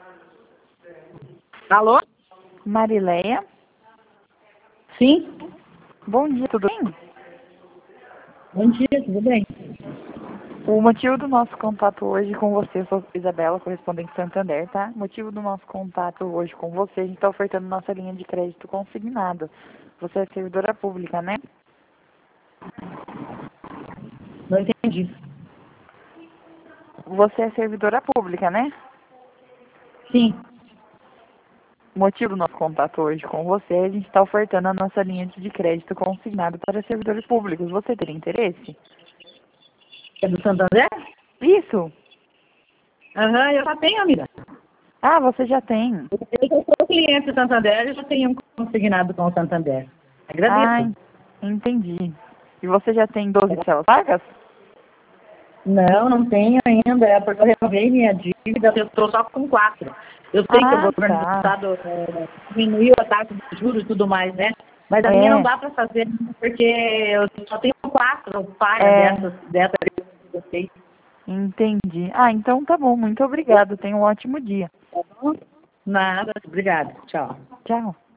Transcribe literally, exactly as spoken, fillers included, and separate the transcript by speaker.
Speaker 1: Alô?
Speaker 2: Marileia?
Speaker 1: Sim?
Speaker 2: Bom dia, tudo bem?
Speaker 1: Bom dia, tudo bem?
Speaker 2: O motivo do nosso contato hoje com você, sou Isabela, correspondente Santander, tá? O motivo do nosso contato hoje com você, a gente está ofertando nossa linha de crédito consignado. Você é servidora pública, né?
Speaker 1: Não entendi.
Speaker 2: Você é servidora pública, né?
Speaker 1: Sim.
Speaker 2: O motivo do nosso contato hoje com você, a gente está ofertando a nossa linha de crédito consignado para servidores públicos. Você teria interesse?
Speaker 1: É do Santander?
Speaker 2: Isso!
Speaker 1: Aham, eu já tenho, amiga.
Speaker 2: Ah, você já tem.
Speaker 1: Eu sou cliente do Santander e já tenho um consignado com o Santander.
Speaker 2: Ah,
Speaker 1: Agradeço.
Speaker 2: entendi. E você já tem doze células pagas?
Speaker 1: Não, não tenho ainda. É porque eu renovei minha dívida, eu estou só com quatro. Eu sei que o
Speaker 2: Ah,
Speaker 1: governo do
Speaker 2: tá.
Speaker 1: estado é, diminuiu a taxa de juros e tudo mais, né? Mas a minha não
Speaker 2: É,
Speaker 1: dá para fazer porque eu só tenho quatro pagas
Speaker 2: é,
Speaker 1: dessas, dessa que eu sei.
Speaker 2: entendi. Ah, então tá bom. Muito obrigada. Tenha um ótimo dia.
Speaker 1: Tá bom? Nada, obrigada. Tchau.
Speaker 2: Tchau.